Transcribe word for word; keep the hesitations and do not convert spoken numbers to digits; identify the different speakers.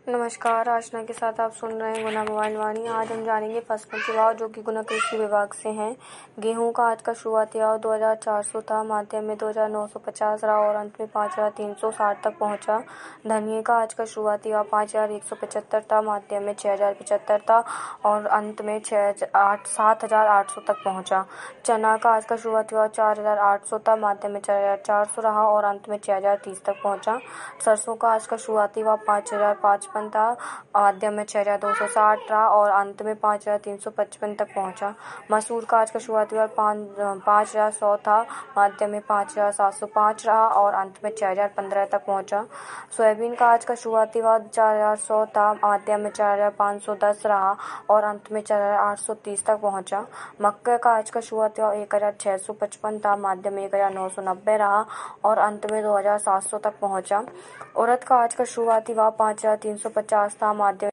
Speaker 1: नमस्कार, आशना के साथ आप सुन रहे हैं गुना मोबाइल वाणी। आज हम जानेंगे फसलों के भाव जो कि गुना कृषि विभाग से हैं। गेहूं का आज का शुरुआती भाव दो हज़ार चार सौ था, माध्यम में दो हज़ार नौ सौ पचास रहा और अंत में पाँच हज़ार तीन सौ साठ तक पहुंचा। धनिये का आज का शुरुआती भाव पाँच हज़ार एक सौ पचहत्तर था, माध्यम में छः हज़ार पचहत्तर था और अंत में छः आठ सात हज़ार आठ सौ तक पहुँचा। चना का आज का शुरुआती भाव चार हज़ार आठ सौ था, माध्यम में चार हज़ार चार सौ रहा और अंत में छः हज़ार तीस तक पहुँचा। सरसों का आज का शुरुआती भाव पाँच हज़ार पचपन था, माध्यम में छः हज़ार दो सौ साठ रहा और अंत में पाँच हज़ार तीन सौ पचपन तक पहुंचा। मसूर का आज का शुरुआती भाव पाँच हज़ार सौ था, माध्यम में पाँच हज़ार सात सौ पाँच रहा और अंत में छः हज़ार पंद्रह तक पहुंचा। सोयाबीन का आज का शुरुआती भाव चार हज़ार सौ था, माध्यम में चार हज़ार पाँच सौ दस रहा और अंत में चार हज़ार आठ सौ तीस तक पहुंचा। मक्के का आज का शुरुआती भाव एक हज़ार छः सौ पचपन था, माध्यम में एक हज़ार नौ सौ नब्बे रहा और अंत में दो हज़ार सात सौ तक पहुंचा। उड़द का आज का शुरुआती भाव पाँच हज़ार तीन सौ पचास था, माध्यम